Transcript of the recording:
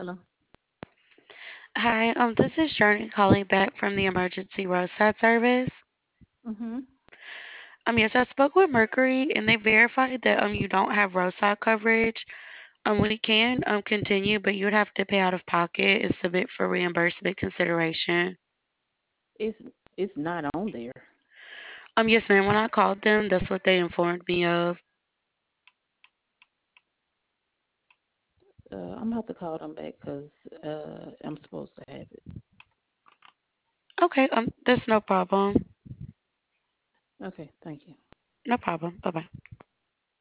Hello. Hi, this is Journey calling back from the emergency roadside service. Mm-hmm. Yes, I spoke with Mercury and they verified that you don't have roadside coverage. We can continue, but you would have to pay out of pocket and submit for reimbursement consideration. It's it's not on there. Yes, ma'am. When I called them, that's what they informed me of. I'm gonna have to call them back because I'm supposed to have it. Okay, that's no problem. Okay, thank you. No problem. Bye bye.